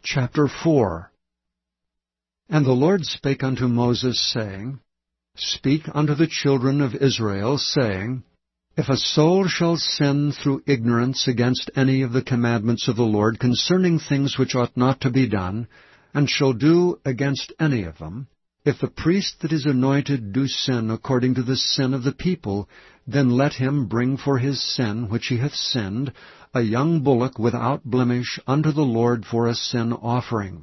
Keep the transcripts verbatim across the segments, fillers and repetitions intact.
Chapter four. And the Lord spake unto Moses, saying, Speak unto the children of Israel, saying, If a soul shall sin through ignorance against any of the commandments of the Lord concerning things which ought not to be done, and shall do against any of them, if the priest that is anointed do sin according to the sin of the people, then let him bring for his sin which he hath sinned a young bullock without blemish unto the Lord for a sin offering.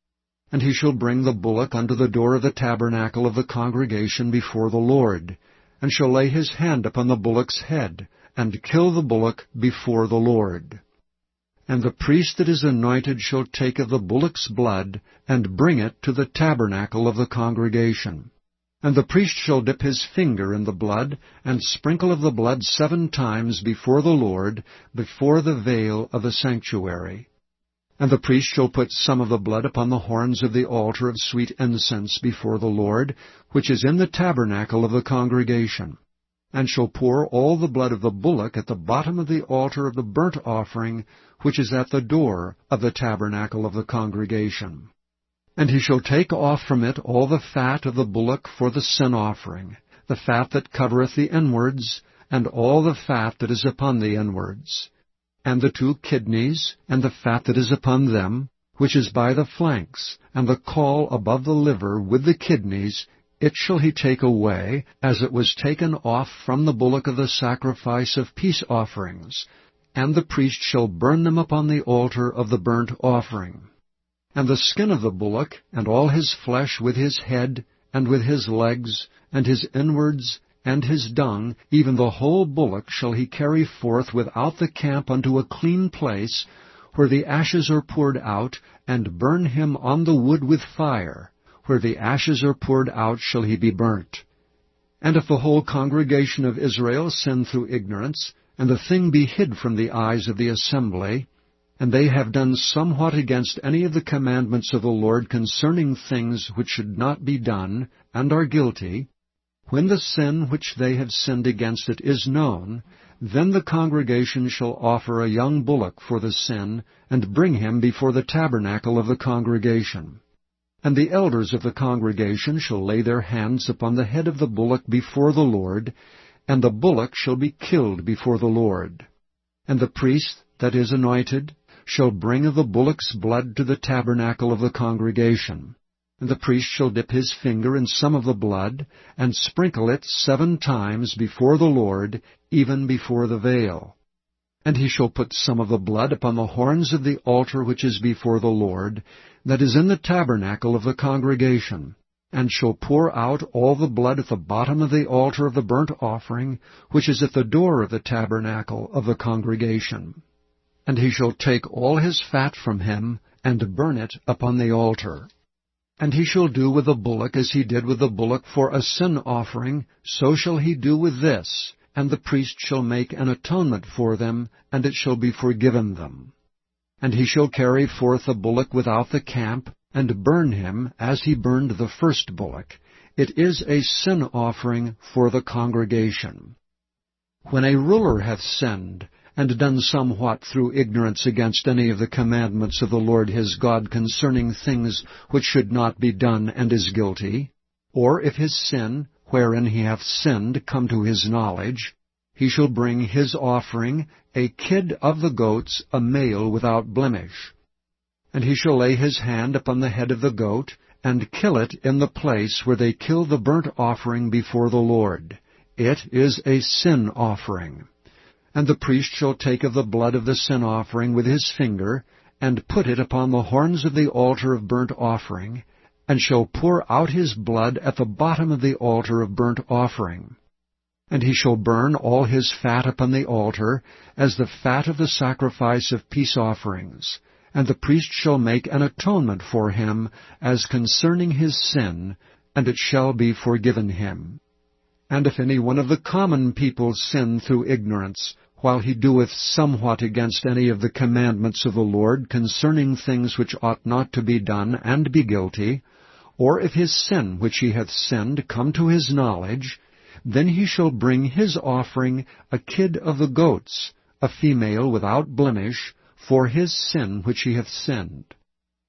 And he shall bring the bullock unto the door of the tabernacle of the congregation before the Lord, and shall lay his hand upon the bullock's head, and kill the bullock before the Lord. And the priest that is anointed shall take of the bullock's blood, and bring it to the tabernacle of the congregation. And the priest shall dip his finger in the blood, and sprinkle of the blood seven times before the Lord, before the veil of the sanctuary. And the priest shall put some of the blood upon the horns of the altar of sweet incense before the Lord, which is in the tabernacle of the congregation, and shall pour all the blood of the bullock at the bottom of the altar of the burnt offering, which is at the door of the tabernacle of the congregation. And he shall take off from it all the fat of the bullock for the sin offering, the fat that covereth the inwards, and all the fat that is upon the inwards, and the two kidneys, and the fat that is upon them, which is by the flanks, and the caul above the liver with the kidneys, it shall he take away, as it was taken off from the bullock of the sacrifice of peace offerings, and the priest shall burn them upon the altar of the burnt offering. And the skin of the bullock, and all his flesh with his head, and with his legs, and his inwards, and his dung, even the whole bullock shall he carry forth without the camp unto a clean place, where the ashes are poured out, and burn him on the wood with fire. Where the ashes are poured out shall he be burnt. And if the whole congregation of Israel sin through ignorance, and the thing be hid from the eyes of the assembly, and they have done somewhat against any of the commandments of the Lord concerning things which should not be done, and are guilty, when the sin which they have sinned against it is known, then the congregation shall offer a young bullock for the sin, and bring him before the tabernacle of the congregation. And the elders of the congregation shall lay their hands upon the head of the bullock before the Lord, and the bullock shall be killed before the Lord. And the priest that is anointed shall bring of the bullock's blood to the tabernacle of the congregation. And the priest shall dip his finger in some of the blood, and sprinkle it seven times before the Lord, even before the veil. And he shall put some of the blood upon the horns of the altar which is before the Lord, that is in the tabernacle of the congregation, and shall pour out all the blood at the bottom of the altar of the burnt offering, which is at the door of the tabernacle of the congregation. And he shall take all his fat from him, and burn it upon the altar. And he shall do with the bullock as he did with the bullock for a sin offering, so shall he do with this, and the priest shall make an atonement for them, and it shall be forgiven them. And he shall carry forth the bullock without the camp, and burn him as he burned the first bullock. It is a sin offering for the congregation. When a ruler hath sinned, and done somewhat through ignorance against any of the commandments of the Lord his God concerning things which should not be done, and is guilty, or if his sin, wherein he hath sinned, come to his knowledge, he shall bring his offering, a kid of the goats, a male without blemish. And he shall lay his hand upon the head of the goat, and kill it in the place where they kill the burnt offering before the Lord. It is a sin offering. And the priest shall take of the blood of the sin offering with his finger, and put it upon the horns of the altar of burnt offering, and shall pour out his blood at the bottom of the altar of burnt offering. And he shall burn all his fat upon the altar, as the fat of the sacrifice of peace offerings. And the priest shall make an atonement for him, as concerning his sin, and it shall be forgiven him. And if any one of the common people sin through ignorance, while he doeth somewhat against any of the commandments of the Lord concerning things which ought not to be done, and be guilty, or if his sin which he hath sinned come to his knowledge, then he shall bring his offering, a kid of the goats, a female without blemish, for his sin which he hath sinned.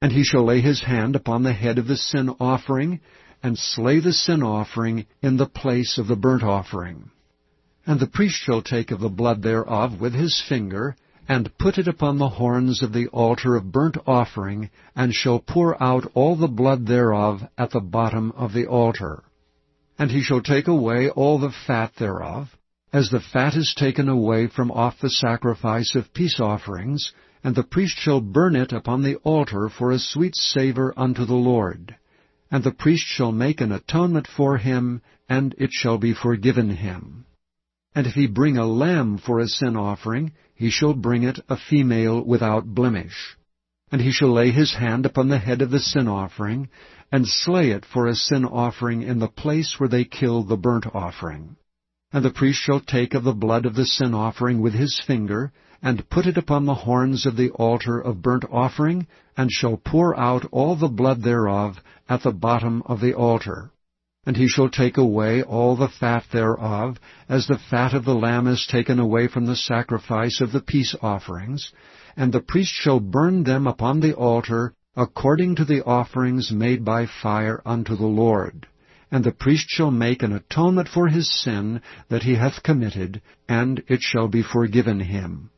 And he shall lay his hand upon the head of the sin offering, and slay the sin offering in the place of the burnt offering. And the priest shall take of the blood thereof with his finger, and put it upon the horns of the altar of burnt offering, and shall pour out all the blood thereof at the bottom of the altar. And he shall take away all the fat thereof, as the fat is taken away from off the sacrifice of peace offerings, and the priest shall burn it upon the altar for a sweet savour unto the Lord. And the priest shall make an atonement for him, and it shall be forgiven him. And if he bring a lamb for a sin offering, he shall bring it a female without blemish. And he shall lay his hand upon the head of the sin offering, and slay it for a sin offering in the place where they killed the burnt offering. And the priest shall take of the blood of the sin offering with his finger, and put it upon the horns of the altar of burnt offering, and shall pour out all the blood thereof at the bottom of the altar. And he shall take away all the fat thereof, as the fat of the lamb is taken away from the sacrifice of the peace offerings, and the priest shall burn them upon the altar, according to the offerings made by fire unto the Lord. And the priest shall make an atonement for his sin that he hath committed, and it shall be forgiven him.